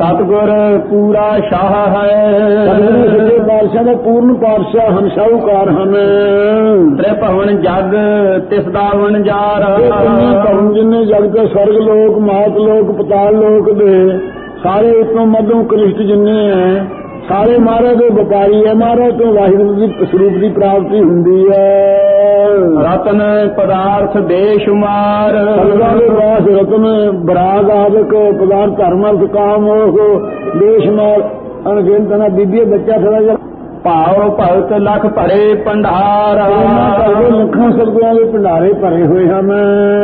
सतगुर पूरा शाह है। सच्चे पातशाह ਦਾ ਪੂਰਨ ਪਾਤਸ਼ਾਹ ਹਨ, ਸ਼ਾਹੂਕਾਰ ਹਨ। त्रिभुवन जग तिस दा वणजार। ਭਵਨ ਜਿੰਨੇ ਜਗਤ ਦੇ ਸਵਰਗ ਲੋਕ, ਮਾਤ ਲੋਕ, ਪਤਾਲ ਲੋਕ ਦੇ ਸਾਰੇ ਉਤੋਂ ਮੱਧੋਂ ਕਲਿਸ਼ਟ ਜਿੰਨੇ ਹੈ ਸਾਰੇ ਮਹਾਰਾਜ ਦੇ ਵਪਾਰੀ ਹੈ। ਮਹਾਰਾਜ ਤੋਂ ਵਾਹਿਗੁਰੂ ਦੀ ਸਰੂਪ ਦੀ ਪ੍ਰਾਪਤੀ ਹੁੰਦੀ ਹੈ। रतन पदार्थ बेशुमार। वास रतन बराग आदक पदार्थ धर्म अर्थ काम बेशुमार अनगिनत ना बीबी बच्चा थोड़ा जा भाव भगत लख भरे भंडार। लखा सदगुਰਾਂ ਦੇ ਭੰਡਾਰੇ ਭਰੇ ਹੋਏ ਹਨ।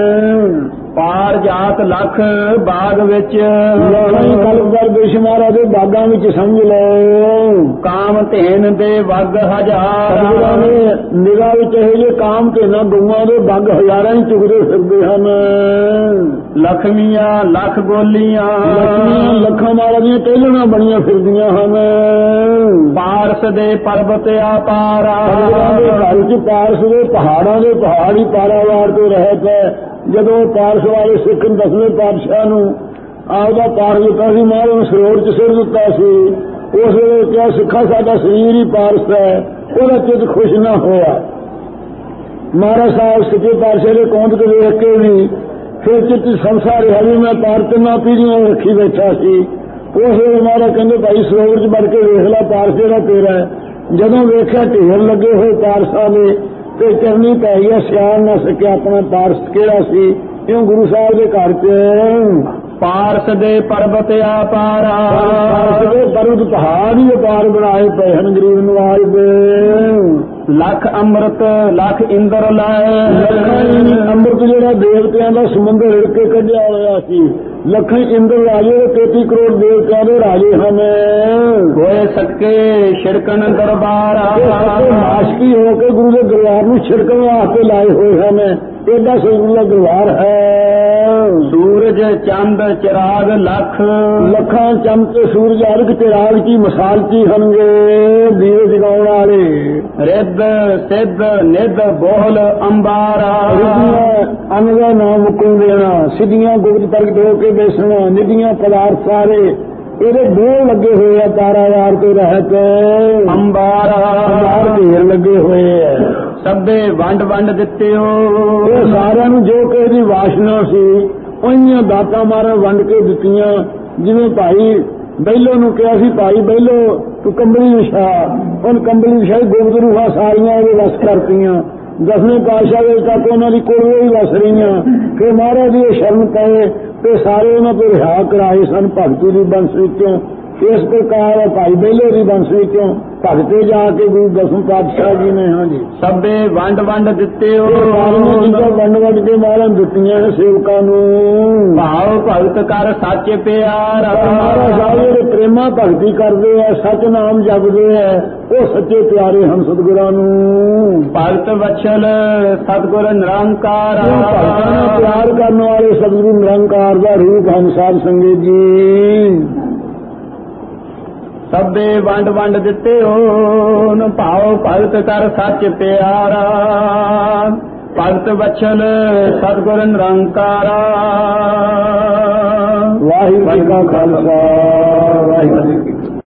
पार जात लख बाग विच कलपदार बेशुमार ਦੇ ਬਾਗਾਂ ਵਿੱਚ ਸਮਝ ਲਓ। काम धेन दे वग हजार। ਨਿਗਾਹ ਵਿੱਚ ਇਹ ਜੇ ਕਾਮ ਧੇਨਾਂ ਗਊਆਂ ਦੇ ਵਗ ਹਜ਼ਾਰਾਂ ਹੀ ਚੁਗਦੇ ਫਿਰਦੇ ਹਨ। लखमियां लख गोलियां ਲੱਖਾਂ ਮਾਰਾਂ ਦੀਆਂ ਟਹਿਲਣਾ ਬਣੀਆਂ ਫਿਰਦੀਆਂ ਹਨ। पारस दे पर्वत आपार। ਘਰ ਚ ਪਾਰਸ ਦੇ ਪਹਾੜਾਂ ਦੇ ਪਹਾੜ ਹੀ ਪਾਰਾਵਾਰ ਤੋਂ ਰਹਿਤ ਹੈ। ਜਦੋਂ ਪਾਰਸ ਵਾਲੇ ਸਿੱਖ 10ਵੇਂ ਪਾਤਸ਼ਾਹ ਨੂੰ ਆਪਦਾ ਪਾਰ ਦਿੱਤਾ ਸੀ, ਮਹਾਰਾਜ ਨੂੰ ਸਰੋਵਰ ਚ ਸਿਰ ਦਿੱਤਾ ਸੀ, ਉਸ ਵੇਲੇ ਕਿਹਾ ਸਿੱਖਾ ਸਾਡਾ ਸਰੀਰ ਹੀ ਪਾਰਸ ਹੈ। ਉਹਦਾ ਚਿੱਤ ਖੁਸ਼ ਨਾ ਹੋਇਆ। ਮਹਾਰਾਜ ਸਾਹਿਬ ਸੱਚੇ ਪਾਤਸ਼ਾਹ ਦੇ ਕੌਂਦ ਕੇ ਵੇਖ ਕੇ ਵੀ ਫਿਰ ਚਿੱਤ ਸੰਸਾਰ ਰਿਹਾ ਵੀ ਮੈਂ ਪਾਰ ਤਿੰਨਾਂ ਪੀੜ੍ਹੀਆਂ ਰੱਖੀ ਬੈਠਾ ਸੀ। ਉਸ ਵੇਲੇ ਮਹਾਰਾਜ ਕਹਿੰਦੇ ਭਾਈ ਸਰੋਵਰ ਚ ਵੜ ਕੇ ਵੇਖ ਲੈ ਪਾਰਸ ਜਿਹੜਾ ਤੇਰਾ ਹੈ। ਜਦੋਂ ਵੇਖਿਆ ਢੇਰ ਲੱਗੇ ਹੋਏ ਪਾਰਸਾਂ ਦੇ ਤੇ ਚਰਨੀ ਪੈ ਗਿਆ, ਸਿਆਣ ਨਾ ਸਕਿਆ ਆਪਣਾ ਪਾਰਸ ਕਿਹੜਾ ਸੀ। ਕਿਉਂ ਗੁਰੂ ਸਾਹਿਬ ਦੇ ਘਰ ਚ पारस दे पर्वत आपार। ਪਾਰਸ ਦੇ ਪਰਬਤ ਪਹਾੜ ਹੀ ਅਪਾਰ ਬਣਾਏ ਪਏ ਹਨ ਗਰੀਬ ਨਵਾਜ ਦੇ। लख अमृत लख इंद्र लाए। ਅੰਮ੍ਰਿਤ ਜਿਹੜਾ ਦੇਵਤਿਆਂ ਦਾ ਸਮੁੰਦਰ ਰਿੜ ਕੇ ਕੱਢਿਆ ਹੋਇਆ ਸੀ। ਲੱਖਾਂ ਇੰਦਰ ਰਾਜੇ 33 ਕਰੋੜ ਦੇਵਤਿਆਂ ਦੇ ਰਾਜੇ ਹਨ। ਹੋਏ ਸਕੇ ਛਿੜਕਣ ਦਰਬਾਰ। ਆਸ਼ਕੀ ਹੋ ਕੇ ਗੁਰੂ ਦੇ ਦਰਬਾਰ ਨੂੰ ਛਿੜਕਣ ਵਾਸਤੇ ਲਾਏ ਹੋਏ ਹਨ। ਏਡਾ ਸਤਿਗੁਰੂ ਦਾ ਦਰਬਾਰ ਹੈ। सूरज चंद चिराग लख। ਲੱਖਾਂ ਚੰਦ ਤੇ ਸੂਰਜ ਅਰਗ ਚਿਰਾਗ ਕੀ ਮਿਸਾਲ ਕੀ ਹਨਗੇ ਦੀਵੇ ਜਗਾਉਣ ਵਾਲੇ। रिद सिद्ध निध बोहल अंबारा। ਅੰਨ ਦਾ ਨਾਮ ਮੁਕਣ ਦੇਣਾ, ਸਿੱਧੀਆਂ ਗੁਪਤ ਪ੍ਰਗਟ ਹੋ ਕੇ ਬੈਸਣਾ, ਨਿਧੀਆਂ ਪਦਾਰਥ ਸਾਰੇ ਇਹਦੇ ਢੇਰ ਲੱਗੇ ਹੋਏ ਆ। ਤਾਰਾਵਾਰ ਤੋਂ ਰਹਿਤ अंबारा ਢੇਰ ਲੱਗੇ ਹੋਏ ਆ। ਸਭੇ ਵੰਡ ਵੰਡ ਦਿੱਤੇ ਹੋ। ਇਹ ਸਾਰਿਆਂ ਨੂੰ ਜੋ ਕਿ ਇਹਦੀ ਵਾਸ਼ਨਾ ਸੀ ਉਹਨੀਆਂ ਦਾਤਾਂ ਮਾਰਾਂ ਵੰਡ ਕੇ ਦਿੱਤੀਆਂ। ਜਿਵੇਂ ਭਾਈ ਬਹਿਲੋ ਨੂੰ ਕਿਹਾ ਸੀ, ਭਾਈ ਬਹਿਲੋ ਤੂੰ ਕੰਬਲੀ ਵਿਛਾ, ਉਹਨ ਕੰਬਲੀ ਵਿਛਾਈ, ਗੁਪਤ ਰੂਹਾਂ ਸਾਰੀਆਂ ਇਹਦੇ ਵਸ ਕਰਤੀਆਂ। 10ਵੇਂ ਪਾਤਸ਼ਾਹ ਦੇ ਤੱਕ ਉਹਨਾਂ ਦੀ ਕੋਲ ਹੀ ਵਸ ਰਹੀਆਂ। ਫਿਰ ਮਹਾਰਾਜ ਦੀ ਸ਼ਰਨ ਪਏ ਤੇ ਸਾਰੇ ਉਹਨਾਂ ਤੋਂ ਰਿਹਾ ਕਰਾਏ ਸਨ ਭਗਤੀ ਦੀ ਬੰਸ ਵਿੱਚੋਂ। ਇਸ ਪ੍ਰਕਾਰ ਭਾਈ ਬਹਿਲੋ ਦੀ ਬੰਸ ਵਿੱਚੋਂ ਭਗਤੇ ਜਾ ਕੇ ਗੁਰੂ 10ਵੇਂ ਪਾਤਸ਼ਾਹ ਜੀ ਨੇ ਹਾਂਜੀ ਸਭੇ ਵੰਡ ਵੰਡ ਦਿੱਤੇ ਹੋ। ਵੰਡ ਵੰਡ ਕੇ ਮਹਾਰਾਜ ਦਿੱਤੀਆਂ ਨੇ ਸੇਵਕਾਂ ਨੂੰ। ਭਾਵ ਭਗਤ ਕਰ ਸੱਚ ਪਿਆਰ। ਮਹਾਰਾਜ ਸਾਹਿਬ ਜਿਹੜੇ ਪ੍ਰੇਮਾ ਭਗਤੀ ਕਰਦੇ ਆ, ਸੱਚ ਨਾਮ ਜਪਦੇ ਆ, ਉਹ ਸੱਚੇ ਪਿਆਰੇ ਹਨ ਸਤਿਗੁਰਾਂ ਨੂੰ। ਭਗਤ ਵਛਲ ਸਤਿਗੁਰ ਨਿਰੰਕਾਰ। ਭਗਤਾਂ ਨਾਲ ਪਿਆਰ ਕਰਨ ਵਾਲੇ ਸਤਿਗੁਰੂ ਨਿਰੰਕਾਰ ਦਾ ਰੂਪ ਹਨ ਸਾਧ ਸੰਗਤ ਜੀ। ਸਭੇ ਵੰਡ ਵੰਡ ਦਿੱਤੇ ਹੋ। ਭਾਵ ਭਗਤ ਕਰ ਸੱਚ ਪਿਆਰਾ। ਭਗਤ ਵਛਲ ਸਤਿਗੁਰ ਨਿਰੰਕਾਰਾ। ਵਾਹਿਗੁਰੂ ਜੀ ਕਾ ਖਾਲਸਾ ਵਾਹਿਗੁਰੂ